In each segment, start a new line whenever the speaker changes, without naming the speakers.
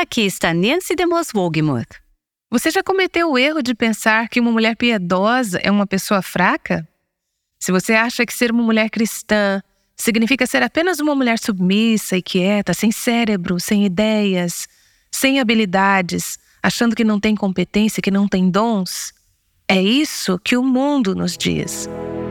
Aqui está Nancy DeMoss Wolgemuth.
Você já cometeu o erro de pensar que uma mulher piedosa é uma pessoa fraca? Se você acha que ser uma mulher cristã significa ser apenas uma mulher submissa e quieta, sem cérebro, sem ideias, sem habilidades, achando que não tem competência, que não tem dons, é isso que o mundo nos diz.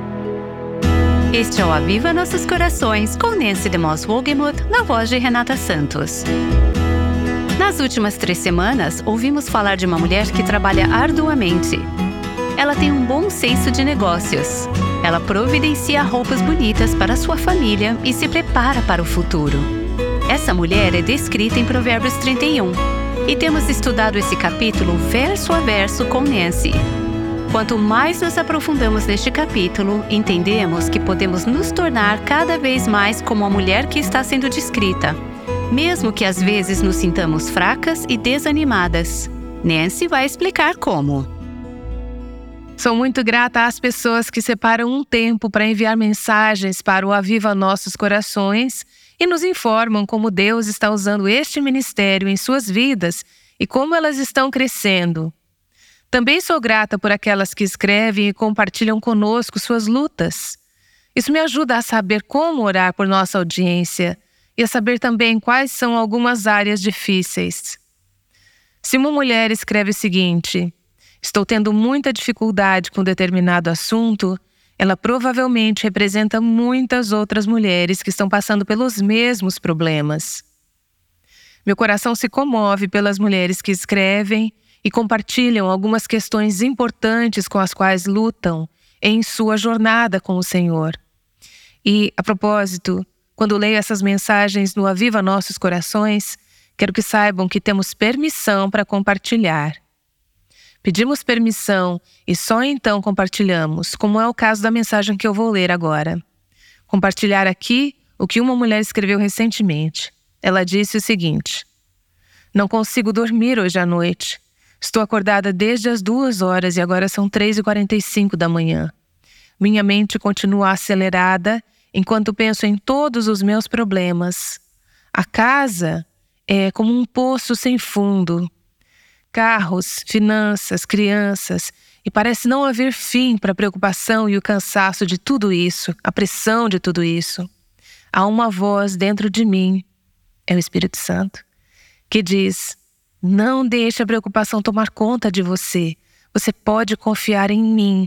Este é o Aviva Nossos Corações, com Nancy DeMoss Wolgemuth, na voz de Renata Santos. Nas últimas 3 semanas, ouvimos falar de uma mulher que trabalha arduamente. Ela tem um bom senso de negócios. Ela providencia roupas bonitas para sua família e se prepara para o futuro. Essa mulher é descrita em Provérbios 31, e temos estudado esse capítulo verso a verso com Nancy. Quanto mais nos aprofundamos neste capítulo, entendemos que podemos nos tornar cada vez mais como a mulher que está sendo descrita, mesmo que às vezes nos sintamos fracas e desanimadas. Nancy vai explicar como.
Sou muito grata às pessoas que separam um tempo para enviar mensagens para o Aviva Nossos Corações e nos informam como Deus está usando este ministério em suas vidas e como elas estão crescendo. Também sou grata por aquelas que escrevem e compartilham conosco suas lutas. Isso me ajuda a saber como orar por nossa audiência e a saber também quais são algumas áreas difíceis. Se uma mulher escreve o seguinte: estou tendo muita dificuldade com determinado assunto, ela provavelmente representa muitas outras mulheres que estão passando pelos mesmos problemas. Meu coração se comove pelas mulheres que escrevem e compartilham algumas questões importantes com as quais lutam em sua jornada com o Senhor. E, a propósito, quando leio essas mensagens no Aviva Nossos Corações, quero que saibam que temos permissão para compartilhar. Pedimos permissão e só então compartilhamos, como é o caso da mensagem que eu vou ler agora. Compartilhar aqui o que uma mulher escreveu recentemente. Ela disse o seguinte: não consigo dormir hoje à noite. Estou acordada desde as 2 horas e agora são 3h45 da manhã. Minha mente continua acelerada enquanto penso em todos os meus problemas. A casa é como um poço sem fundo. Carros, finanças, crianças, e parece não haver fim para a preocupação e o cansaço de tudo isso, a pressão de tudo isso. Há uma voz dentro de mim, é o Espírito Santo, que diz: não deixe a preocupação tomar conta de você. Você pode confiar em mim.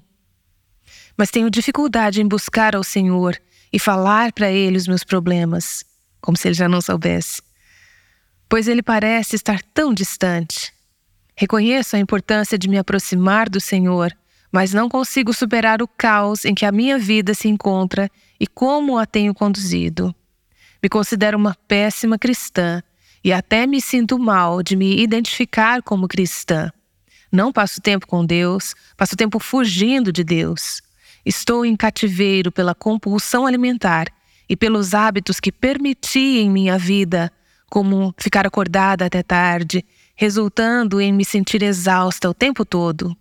Mas tenho dificuldade em buscar ao Senhor e falar para Ele os meus problemas, como se Ele já não soubesse. Pois Ele parece estar tão distante. Reconheço a importância de me aproximar do Senhor, mas não consigo superar o caos em que a minha vida se encontra e como a tenho conduzido. Me considero uma péssima cristã e até me sinto mal de me identificar como cristã. Não passo tempo com Deus, passo tempo fugindo de Deus. Estou em cativeiro pela compulsão alimentar e pelos hábitos que permiti em minha vida, como ficar acordada até tarde, resultando em me sentir exausta o tempo todo.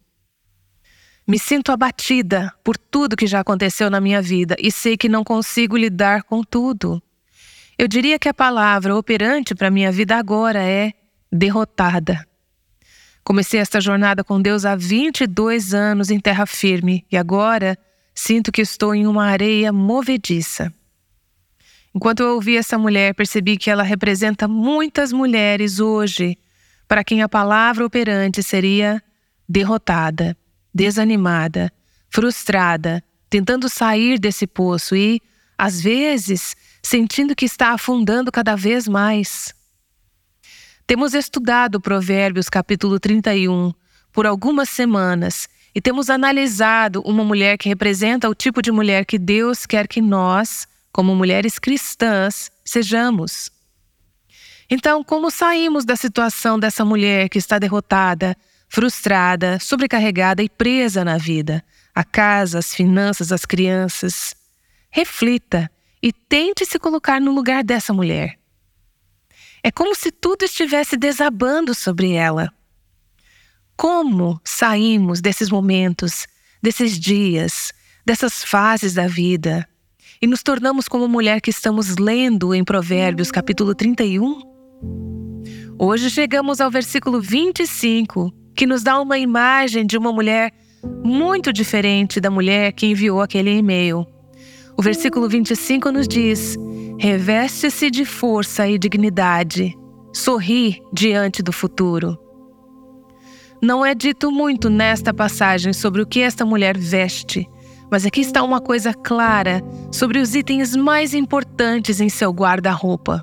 Me sinto abatida por tudo que já aconteceu na minha vida e sei que não consigo lidar com tudo. Eu diria que a palavra operante para minha vida agora é derrotada. Comecei esta jornada com Deus há 22 anos em terra firme e agora sinto que estou em uma areia movediça. Enquanto eu ouvi essa mulher, percebi que ela representa muitas mulheres hoje para quem a palavra operante seria derrotada, desanimada, frustrada, tentando sair desse poço e, às vezes, sentindo que está afundando cada vez mais. Temos estudado Provérbios capítulo 31 por algumas semanas e temos analisado uma mulher que representa o tipo de mulher que Deus quer que nós, como mulheres cristãs, sejamos. Então, como saímos da situação dessa mulher que está derrotada, frustrada, sobrecarregada e presa na vida? A casa, as finanças, as crianças. Reflita e tente se colocar no lugar dessa mulher. É como se tudo estivesse desabando sobre ela. Como saímos desses momentos, desses dias, dessas fases da vida e nos tornamos como a mulher que estamos lendo em Provérbios capítulo 31? Hoje chegamos ao versículo 25, que nos dá uma imagem de uma mulher muito diferente da mulher que enviou aquele e-mail. O versículo 25 nos diz: reveste-se de força e dignidade, sorri diante do futuro. Não é dito muito nesta passagem sobre o que esta mulher veste, mas aqui está uma coisa clara sobre os itens mais importantes em seu guarda-roupa.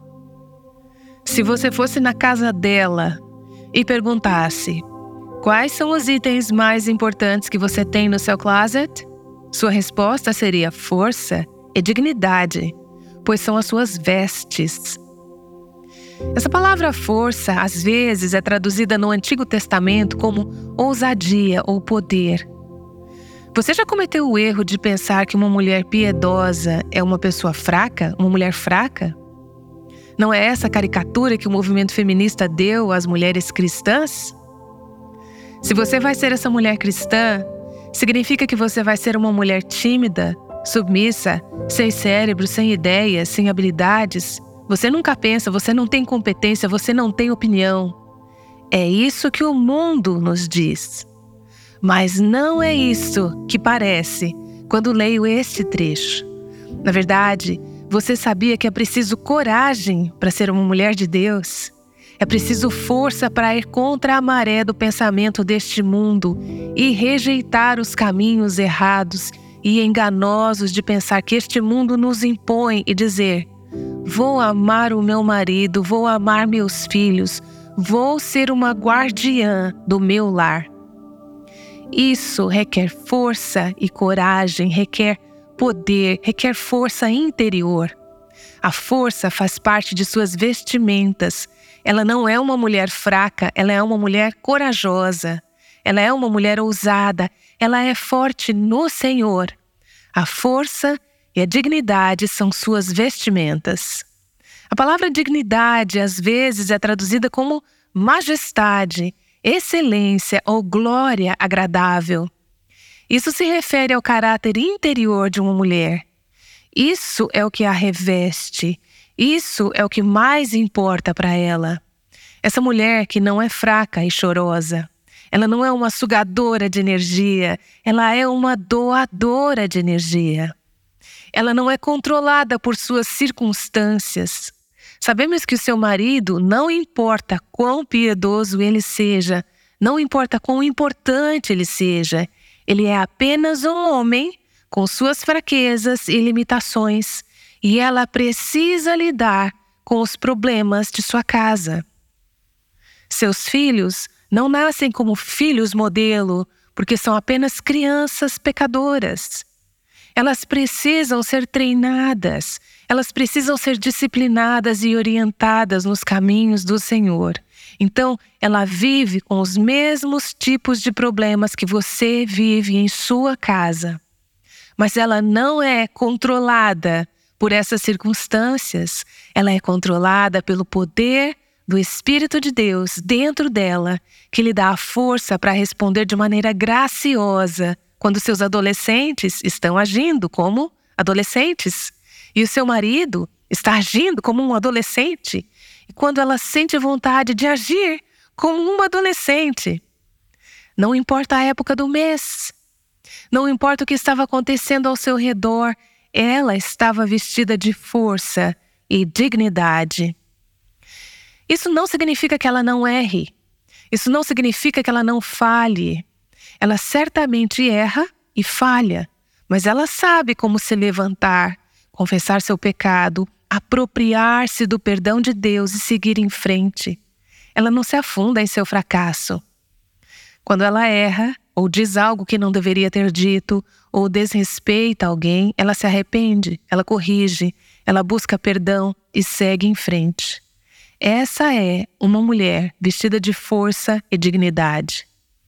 Se você fosse na casa dela e perguntasse: quais são os itens mais importantes que você tem no seu closet? Sua resposta seria força e dignidade, pois são as suas vestes. Essa palavra força, às vezes, é traduzida no Antigo Testamento como ousadia ou poder. Você já cometeu o erro de pensar que uma mulher piedosa é uma pessoa fraca, uma mulher fraca? Não é essa a caricatura que o movimento feminista deu às mulheres cristãs? Se você vai ser essa mulher cristã, significa que você vai ser uma mulher tímida, submissa, sem cérebro, sem ideias, sem habilidades. Você nunca pensa, você não tem competência, você não tem opinião. É isso que o mundo nos diz. Mas não é isso que parece quando leio este trecho. Na verdade, você sabia que é preciso coragem para ser uma mulher de Deus? É preciso força para ir contra a maré do pensamento deste mundo e rejeitar os caminhos errados e enganosos de pensar que este mundo nos impõe e dizer: vou amar o meu marido, vou amar meus filhos, vou ser uma guardiã do meu lar. Isso requer força e coragem, requer poder, requer força interior. A força faz parte de suas vestimentas. Ela não é uma mulher fraca, ela é uma mulher corajosa. Ela é uma mulher ousada, ela é forte no Senhor. A força e a dignidade são suas vestimentas. A palavra dignidade às vezes é traduzida como majestade, excelência ou glória agradável. Isso se refere ao caráter interior de uma mulher. Isso é o que a reveste. Isso é o que mais importa para ela. Essa mulher que não é fraca e chorosa. Ela não é uma sugadora de energia. Ela é uma doadora de energia. Ela não é controlada por suas circunstâncias. Sabemos que o seu marido, não importa quão piedoso ele seja, não importa quão importante ele seja, ele é apenas um homem com suas fraquezas e limitações, e ela precisa lidar com os problemas de sua casa. Seus filhos não nascem como filhos modelo, porque são apenas crianças pecadoras. Elas precisam ser treinadas, elas precisam ser disciplinadas e orientadas nos caminhos do Senhor. Então, ela vive com os mesmos tipos de problemas que você vive em sua casa. Mas ela não é controlada por essas circunstâncias. Ela é controlada pelo poder do Espírito de Deus dentro dela, que lhe dá a força para responder de maneira graciosa quando seus adolescentes estão agindo como adolescentes e o seu marido está agindo como um adolescente, e quando ela sente vontade de agir como uma adolescente. Não importa a época do mês, não importa o que estava acontecendo ao seu redor, ela estava vestida de força e dignidade. Isso não significa que ela não erre, isso não significa que ela não falhe. Ela certamente erra e falha, mas ela sabe como se levantar, confessar seu pecado, apropriar-se do perdão de Deus e seguir em frente. Ela não se afunda em seu fracasso. Quando ela erra, ou diz algo que não deveria ter dito, ou desrespeita alguém, ela se arrepende, ela corrige, ela busca perdão e segue em frente. Essa é uma mulher vestida de força e dignidade.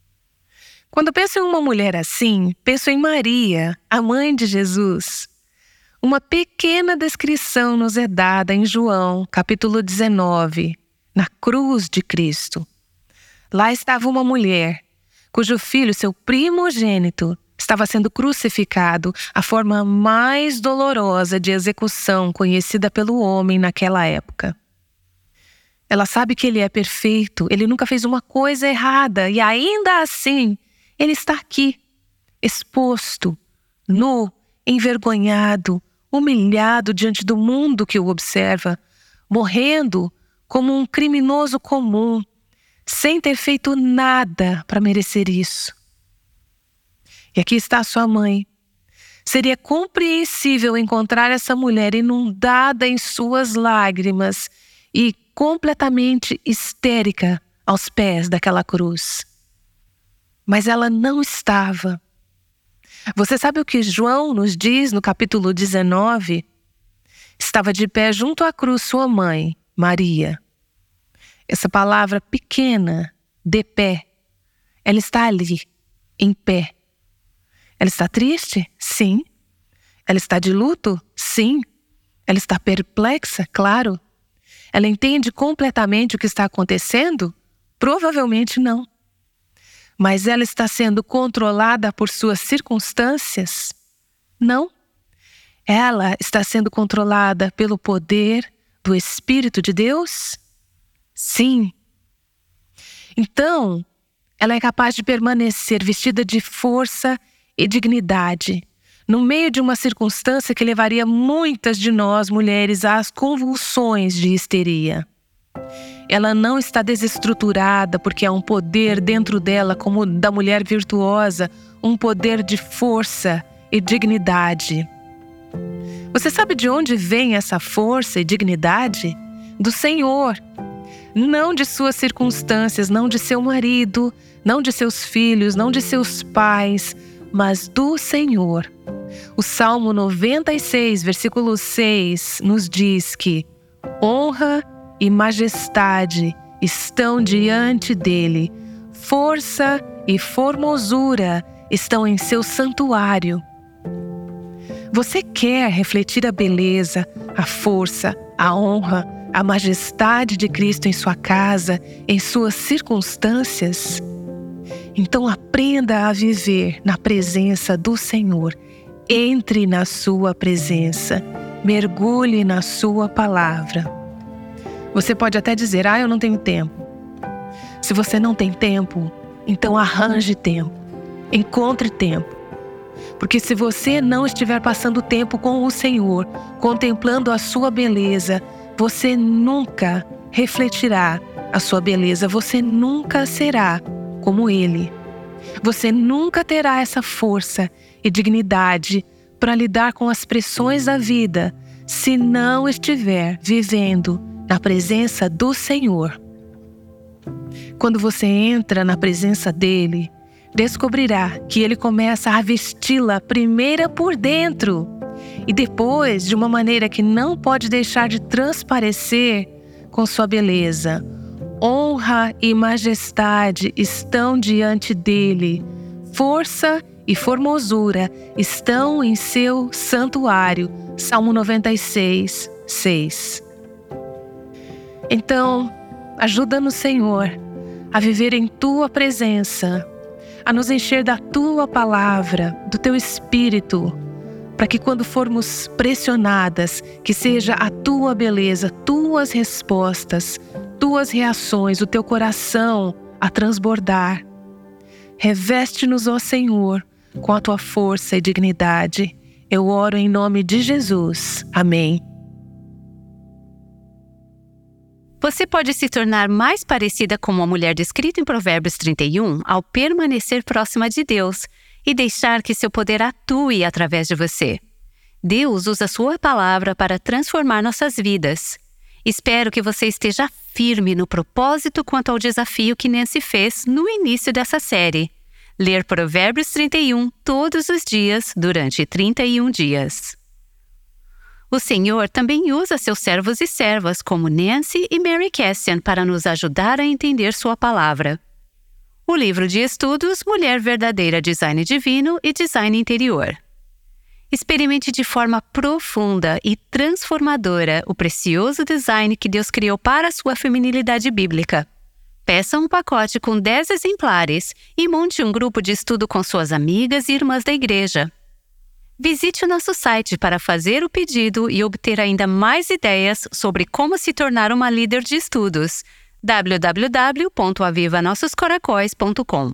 Quando penso em uma mulher assim, penso em Maria, a mãe de Jesus. Uma pequena descrição nos é dada em João, capítulo 19, na cruz de Cristo. Lá estava uma mulher, cujo filho, seu primogênito, estava sendo crucificado, a forma mais dolorosa de execução conhecida pelo homem naquela época. Ela sabe que ele é perfeito, ele nunca fez uma coisa errada e ainda assim, ele está aqui, exposto, nu, envergonhado, humilhado diante do mundo que o observa, morrendo como um criminoso comum, sem ter feito nada para merecer isso. E aqui está a sua mãe. Seria compreensível encontrar essa mulher inundada em suas lágrimas e completamente histérica aos pés daquela cruz. Mas ela não estava. Você sabe o que João nos diz no capítulo 19? Estava de pé junto à cruz sua mãe, Maria. Essa palavra pequena, de pé, ela está ali, em pé. Ela está triste? Sim. Ela está de luto? Sim. Ela está perplexa? Claro. Ela entende completamente o que está acontecendo? Provavelmente não. Mas ela está sendo controlada por suas circunstâncias? Não. Ela está sendo controlada pelo poder do Espírito de Deus? Sim. Então, ela é capaz de permanecer vestida de força e dignidade, no meio de uma circunstância que levaria muitas de nós, mulheres, às convulsões de histeria. Ela não está desestruturada porque há um poder dentro dela, como o da mulher virtuosa, um poder de força e dignidade. Você sabe de onde vem essa força e dignidade? Do Senhor. Não de suas circunstâncias, não de seu marido, não de seus filhos, não de seus pais, mas do Senhor. O Salmo 96, versículo 6, nos diz que honra e majestade estão diante dele, força e formosura estão em seu santuário. Você quer refletir a beleza, a força, a honra, a majestade de Cristo em sua casa, em suas circunstâncias? Então aprenda a viver na presença do Senhor. Entre na sua presença. Mergulhe na sua palavra. Você pode até dizer, eu não tenho tempo. Se você não tem tempo, então arranje tempo. Encontre tempo. Porque se você não estiver passando tempo com o Senhor, contemplando a sua beleza, você nunca refletirá a sua beleza. Você nunca será como Ele. Você nunca terá essa força e dignidade para lidar com as pressões da vida se não estiver vivendo na presença do Senhor. Quando você entra na presença dele, descobrirá que ele começa a vesti-la primeiro por dentro e depois de uma maneira que não pode deixar de transparecer com sua beleza. Honra e majestade estão diante dele. Força e formosura estão em seu santuário. Salmo 96, 6. Então, ajuda-nos, Senhor, a viver em tua presença, a nos encher da tua palavra, do teu Espírito, para que quando formos pressionadas, que seja a tua beleza, tuas respostas, tuas reações, o teu coração a transbordar. Reveste-nos, ó Senhor, com a tua força e dignidade. Eu oro em nome de Jesus. Amém.
Você pode se tornar mais parecida com a mulher descrita em Provérbios 31 ao permanecer próxima de Deus e deixar que seu poder atue através de você. Deus usa sua palavra para transformar nossas vidas. Espero que você esteja firme no propósito quanto ao desafio que Nancy fez no início dessa série. Ler Provérbios 31 todos os dias durante 31 dias. O Senhor também usa seus servos e servas como Nancy e Mary Cassian para nos ajudar a entender sua palavra. O livro de estudos Mulher Verdadeira, Design Divino e Design Interior. Experimente de forma profunda e transformadora o precioso design que Deus criou para a sua feminilidade bíblica. Peça um pacote com 10 exemplares e monte um grupo de estudo com suas amigas e irmãs da igreja. Visite o nosso site para fazer o pedido e obter ainda mais ideias sobre como se tornar uma líder de estudos. www.avivanossoscoracóis.com.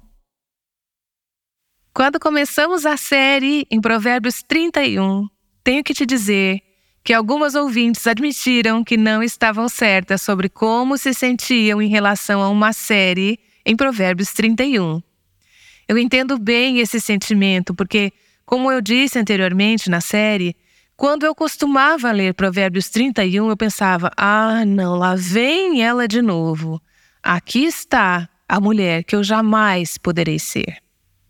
Quando começamos a série em Provérbios 31, tenho que te dizer que algumas ouvintes admitiram que não estavam certas sobre como se sentiam em relação a uma série em Provérbios 31. Eu entendo bem esse sentimento, porque, como eu disse anteriormente na série, quando eu costumava ler Provérbios 31, eu pensava, não, lá vem ela de novo. Aqui está a mulher que eu jamais poderei ser.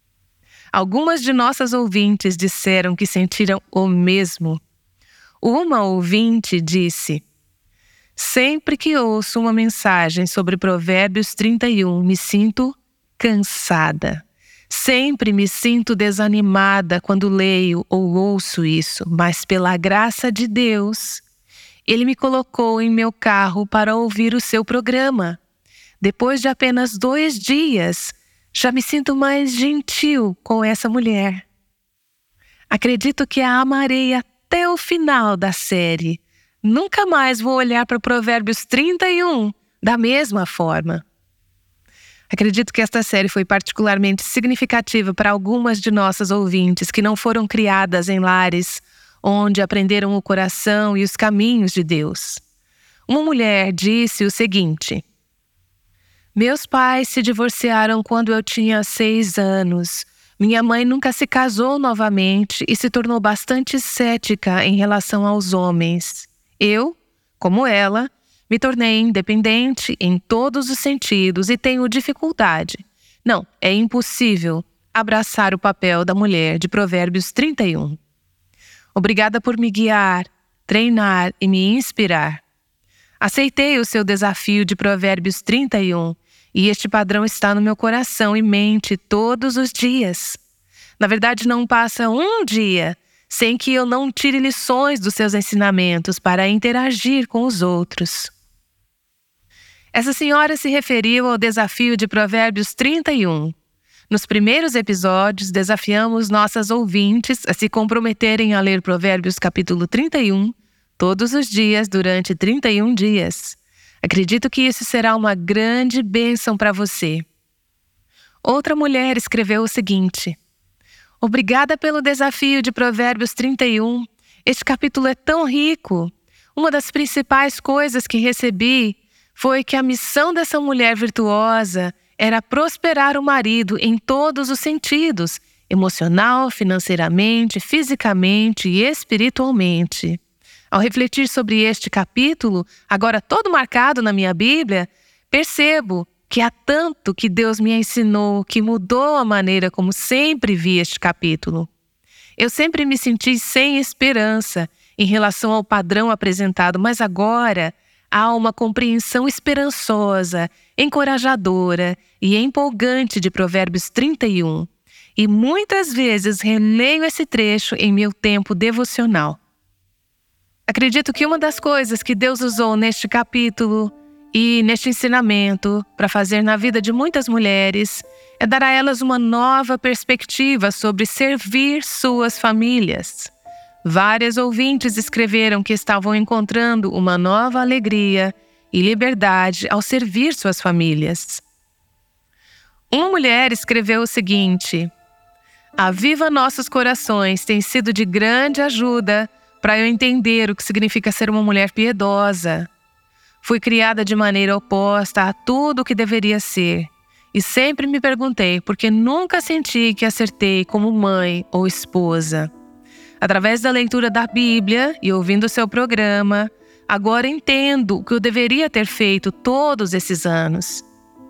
Algumas de nossas ouvintes disseram que sentiram o mesmo. Uma ouvinte disse: sempre que ouço uma mensagem sobre Provérbios 31, me sinto cansada. Sempre me sinto desanimada quando leio ou ouço isso, mas pela graça de Deus, Ele me colocou em meu carro para ouvir o seu programa. Depois de apenas 2 dias, já me sinto mais gentil com essa mulher. Acredito que a amarei até o final da série. Nunca mais vou olhar para Provérbios 31 da mesma forma. Acredito que esta série foi particularmente significativa para algumas de nossas ouvintes que não foram criadas em lares onde aprenderam o coração e os caminhos de Deus. Uma mulher disse o seguinte: meus pais se divorciaram quando eu tinha 6 anos. Minha mãe nunca se casou novamente e se tornou bastante cética em relação aos homens. Eu, como ela, me tornei independente em todos os sentidos e tenho dificuldade. Não, é impossível abraçar o papel da mulher de Provérbios 31. Obrigada por me guiar, treinar e me inspirar. Aceitei o seu desafio de Provérbios 31 e este padrão está no meu coração e mente todos os dias. Na verdade, não passa um dia sem que eu não tire lições dos seus ensinamentos para interagir com os outros. Essa senhora se referiu ao desafio de Provérbios 31. Nos primeiros episódios, desafiamos nossas ouvintes a se comprometerem a ler Provérbios capítulo 31 todos os dias durante 31 dias. Acredito que isso será uma grande bênção para você. Outra mulher escreveu o seguinte: obrigada pelo desafio de Provérbios 31. Este capítulo é tão rico. Uma das principais coisas que recebi foi que a missão dessa mulher virtuosa era prosperar o marido em todos os sentidos, emocional, financeiramente, fisicamente e espiritualmente. Ao refletir sobre este capítulo, agora todo marcado na minha Bíblia, percebo que há tanto que Deus me ensinou que mudou a maneira como sempre vi este capítulo. Eu sempre me senti sem esperança em relação ao padrão apresentado, mas agora há uma compreensão esperançosa, encorajadora e empolgante de Provérbios 31. E muitas vezes releio esse trecho em meu tempo devocional. Acredito que uma das coisas que Deus usou neste capítulo e neste ensinamento para fazer na vida de muitas mulheres é dar a elas uma nova perspectiva sobre servir suas famílias. Várias ouvintes escreveram que estavam encontrando uma nova alegria e liberdade ao servir suas famílias. Uma mulher escreveu o seguinte: Aviva Nossos Corações tem sido de grande ajuda para eu entender o que significa ser uma mulher piedosa. Fui criada de maneira oposta a tudo o que deveria ser. E sempre me perguntei por que nunca senti que acertei como mãe ou esposa. Através da leitura da Bíblia e ouvindo o seu programa, agora entendo o que eu deveria ter feito todos esses anos.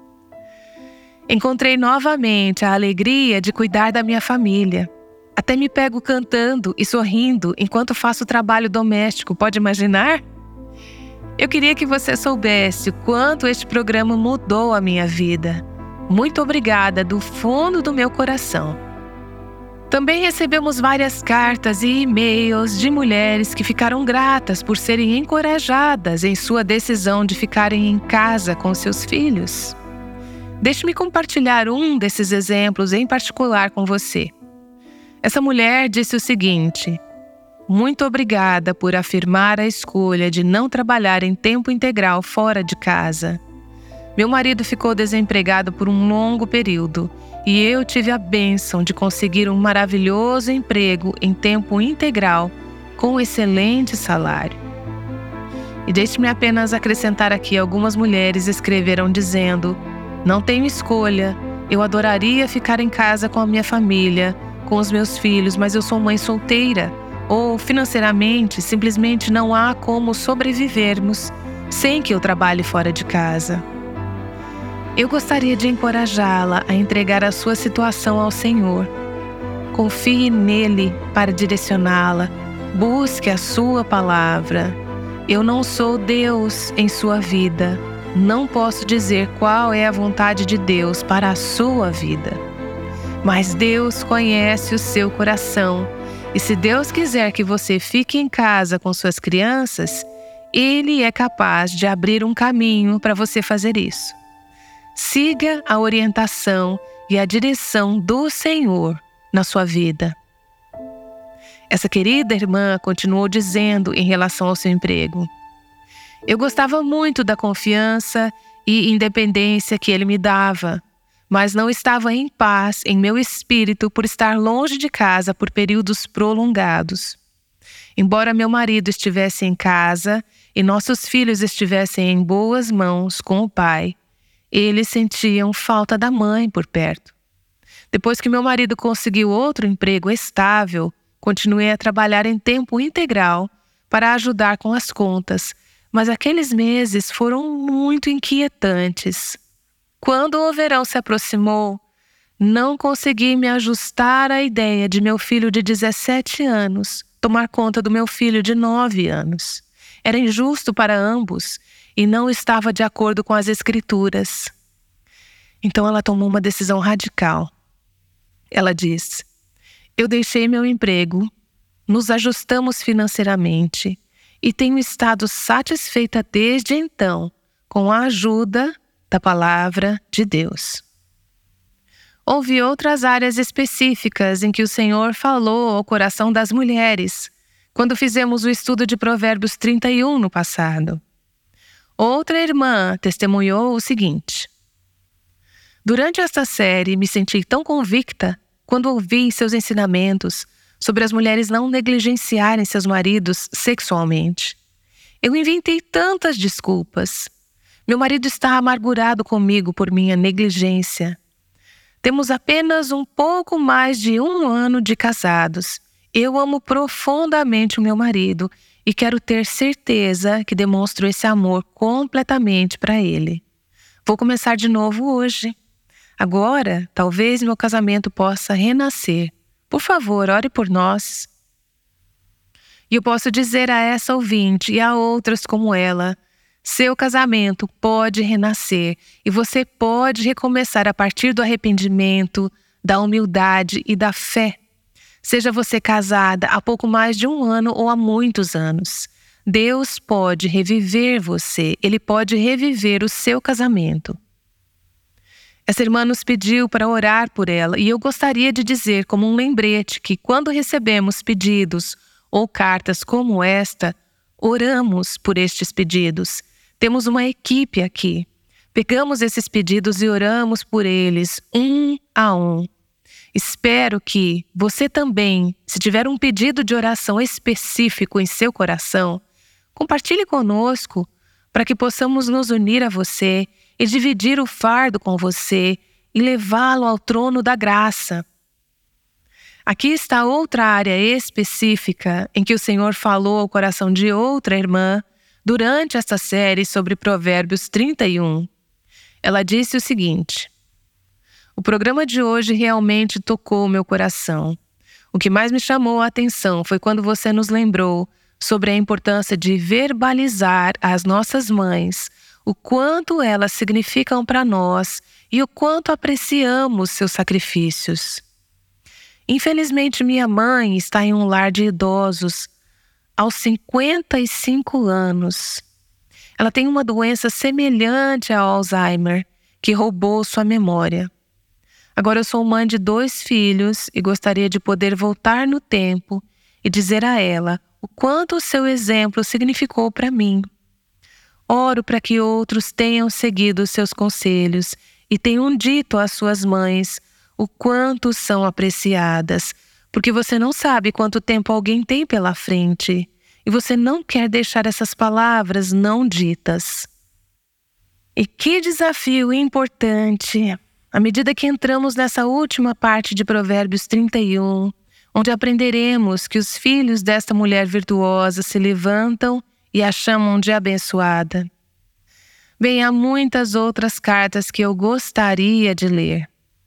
Encontrei novamente a alegria de cuidar da minha família. Até me pego cantando e sorrindo enquanto faço trabalho doméstico, pode imaginar? Eu queria que você soubesse o quanto este programa mudou a minha vida. Muito obrigada do fundo do meu coração. Também recebemos várias cartas e e-mails de mulheres que ficaram gratas por serem encorajadas em sua decisão de ficarem em casa com seus filhos. Deixe-me compartilhar um desses exemplos em particular com você. Essa mulher disse o seguinte: muito obrigada por afirmar a escolha de não trabalhar em tempo integral fora de casa. Meu marido ficou desempregado por um longo período e eu tive a bênção de conseguir um maravilhoso emprego em tempo integral com excelente salário. E deixe-me apenas acrescentar aqui: algumas mulheres escreveram dizendo: não tenho escolha, eu adoraria ficar em casa com a minha família, com os meus filhos, mas eu sou mãe solteira, ou financeiramente simplesmente não há como sobrevivermos sem que eu trabalhe fora de casa. Eu gostaria de encorajá-la a entregar a sua situação ao Senhor. Confie nele para direcioná-la, busque a sua palavra. Eu não sou Deus em sua vida. Não posso dizer qual é a vontade de Deus para a sua vida. Mas Deus conhece o seu coração. E se Deus quiser que você fique em casa com suas crianças, Ele é capaz de abrir um caminho para você fazer isso. Siga a orientação e a direção do Senhor na sua vida. Essa querida irmã continuou dizendo em relação ao seu emprego: eu gostava muito da confiança e independência que ele me dava, mas não estava em paz em meu espírito por estar longe de casa por períodos prolongados. Embora meu marido estivesse em casa e nossos filhos estivessem em boas mãos com o pai, eles sentiam falta da mãe por perto. Depois que meu marido conseguiu outro emprego estável, continuei a trabalhar em tempo integral para ajudar com as contas, mas aqueles meses foram muito inquietantes. Quando o verão se aproximou, não consegui me ajustar à ideia de meu filho de 17 anos tomar conta do meu filho de 9 anos. Era injusto para ambos e não estava de acordo com as Escrituras. Então ela tomou uma decisão radical. Ela disse: eu deixei meu emprego, nos ajustamos financeiramente e tenho estado satisfeita desde então com a ajuda da palavra de Deus. Houve outras áreas específicas em que o Senhor falou ao coração das mulheres, quando fizemos o estudo de Provérbios 31 no passado. Outra irmã testemunhou o seguinte: durante esta série me senti tão convicta quando ouvi seus ensinamentos sobre as mulheres não negligenciarem seus maridos sexualmente. Eu inventei tantas desculpas. Meu marido está amargurado comigo por minha negligência. Temos apenas um pouco mais de 1 ano de casados. Eu amo profundamente o meu marido e quero ter certeza que demonstro esse amor completamente para ele. Vou começar de novo hoje. Agora, talvez meu casamento possa renascer. Por favor, ore por nós. E eu posso dizer a essa ouvinte e a outras como ela: seu casamento pode renascer e você pode recomeçar a partir do arrependimento, da humildade e da fé. Seja você casada há pouco mais de 1 ano ou há muitos anos, Deus pode reviver você, Ele pode reviver o seu casamento. Essa irmã nos pediu para orar por ela e eu gostaria de dizer como um lembrete que quando recebemos pedidos ou cartas como esta, oramos por estes pedidos. Temos uma equipe aqui. Pegamos esses pedidos e oramos por eles, um a um. Espero que você também, se tiver um pedido de oração específico em seu coração, compartilhe conosco para que possamos nos unir a você e dividir o fardo com você e levá-lo ao trono da graça. Aqui está outra área específica em que o Senhor falou ao coração de outra irmã durante esta série sobre Provérbios 31. Ela disse o seguinte: o programa de hoje realmente tocou meu coração. O que mais me chamou a atenção foi quando você nos lembrou sobre a importância de verbalizar às nossas mães o quanto elas significam para nós e o quanto apreciamos seus sacrifícios. Infelizmente, minha mãe está em um lar de idosos aos 55 anos. Ela tem uma doença semelhante ao Alzheimer, que roubou sua memória. Agora eu sou mãe de 2 filhos e gostaria de poder voltar no tempo e dizer a ela o quanto o seu exemplo significou para mim. Oro para que outros tenham seguido os seus conselhos e tenham dito às suas mães o quanto são apreciadas, porque você não sabe quanto tempo alguém tem pela frente e você não quer deixar essas palavras não ditas. E que desafio importante! À medida que entramos nessa última parte de Provérbios 31, onde aprenderemos que os filhos desta mulher virtuosa se levantam e a chamam de abençoada. Bem, há muitas outras cartas que eu gostaria de ler.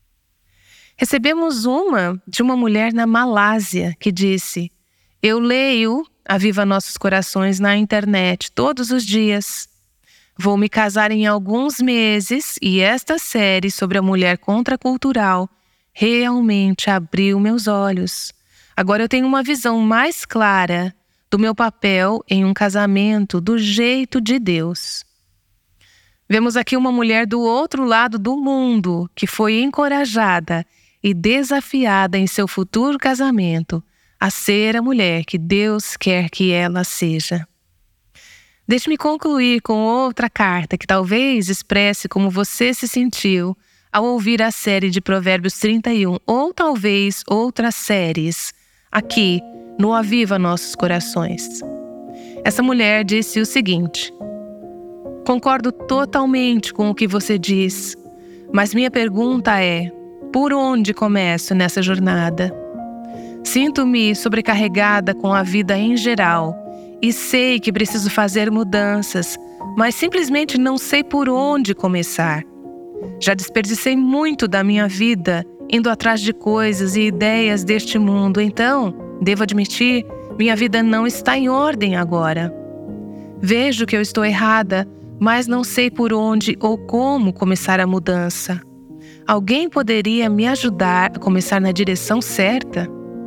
Recebemos uma de uma mulher na Malásia que disse: eu leio Aviva Nossos Corações na internet todos os dias. Vou me casar em alguns meses e esta série sobre a mulher contracultural realmente abriu meus olhos. Agora eu tenho uma visão mais clara do meu papel em um casamento do jeito de Deus. Vemos aqui uma mulher do outro lado do mundo que foi encorajada e desafiada em seu futuro casamento a ser a mulher que Deus quer que ela seja. Deixe-me concluir com outra carta que talvez expresse como você se sentiu ao ouvir a série de Provérbios 31, ou talvez outras séries, aqui no Aviva Nossos Corações. Essa mulher disse o seguinte: concordo totalmente com o que você diz, mas minha pergunta é: por onde começo nessa jornada? Sinto-me sobrecarregada com a vida em geral e sei que preciso fazer mudanças, mas simplesmente não sei por onde começar. Já desperdicei muito da minha vida indo atrás de coisas e ideias deste mundo, então, devo admitir, minha vida não está em ordem agora. Vejo que eu estou errada, mas não sei por onde ou como começar a mudança. Alguém poderia me ajudar a começar na direção certa?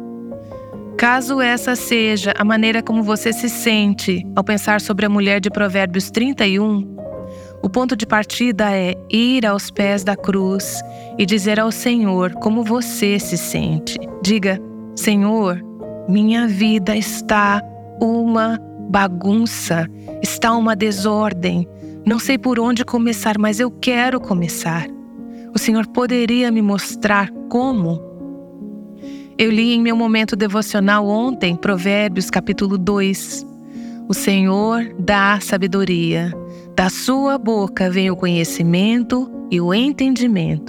Caso essa seja a maneira como você se sente ao pensar sobre a mulher de Provérbios 31, o ponto de partida é ir aos pés da cruz e dizer ao Senhor como você se sente. Diga: Senhor, minha vida está uma bagunça, está uma desordem. Não sei por onde começar, mas eu quero começar. O Senhor poderia me mostrar como? Eu li em meu momento devocional ontem, Provérbios capítulo 2. O Senhor dá sabedoria. Da sua boca vem o conhecimento e o entendimento.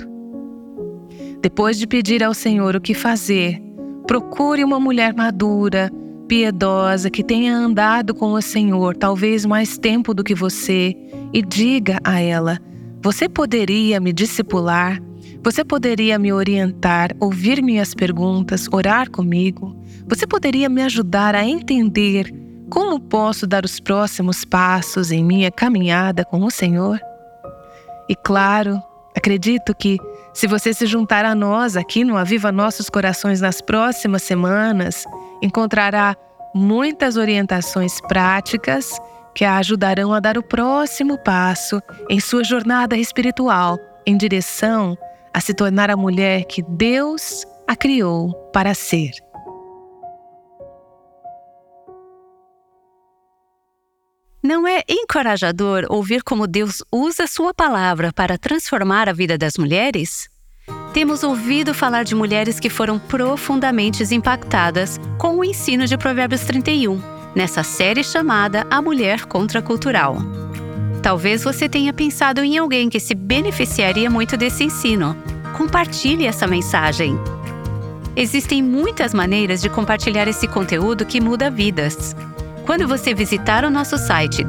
Depois de pedir ao Senhor o que fazer, procure uma mulher madura, piedosa, que tenha andado com o Senhor talvez mais tempo do que você, e diga a ela: você poderia me discipular? Você poderia me orientar, ouvir minhas perguntas, orar comigo? Você poderia me ajudar a entender como posso dar os próximos passos em minha caminhada com o Senhor? E claro, acredito que se você se juntar a nós aqui no Aviva Nossos Corações nas próximas semanas, encontrará muitas orientações práticas que a ajudarão a dar o próximo passo em sua jornada espiritual em direção a se tornar a mulher que Deus a criou para ser.
Não é encorajador ouvir como Deus usa sua palavra para transformar a vida das mulheres? Temos ouvido falar de mulheres que foram profundamente impactadas com o ensino de Provérbios 31, nessa série chamada A Mulher Contracultural. Talvez você tenha pensado em alguém que se beneficiaria muito desse ensino. Compartilhe essa mensagem. Existem muitas maneiras de compartilhar esse conteúdo que muda vidas. Quando você visitar o nosso site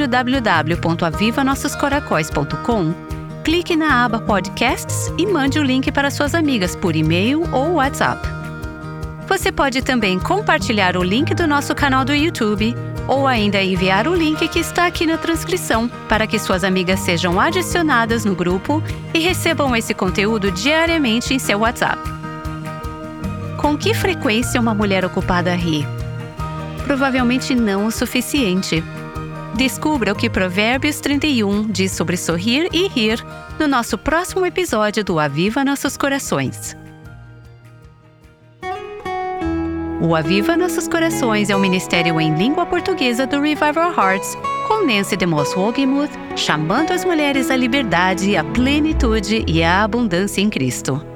www.avivanossoscoracóis.com, clique na aba Podcasts e mande o link para suas amigas por e-mail ou WhatsApp. Você pode também compartilhar o link do nosso canal do YouTube ou ainda enviar o link que está aqui na transcrição para que suas amigas sejam adicionadas no grupo e recebam esse conteúdo diariamente em seu WhatsApp. Com que frequência uma mulher ocupada ri? Provavelmente não o suficiente. Descubra o que Provérbios 31 diz sobre sorrir e rir no nosso próximo episódio do Aviva Nossos Corações. O Aviva Nossos Corações é um ministério em língua portuguesa do Revival Hearts, com Nancy DeMoss Wogemuth, chamando as mulheres à liberdade, à plenitude e à abundância em Cristo.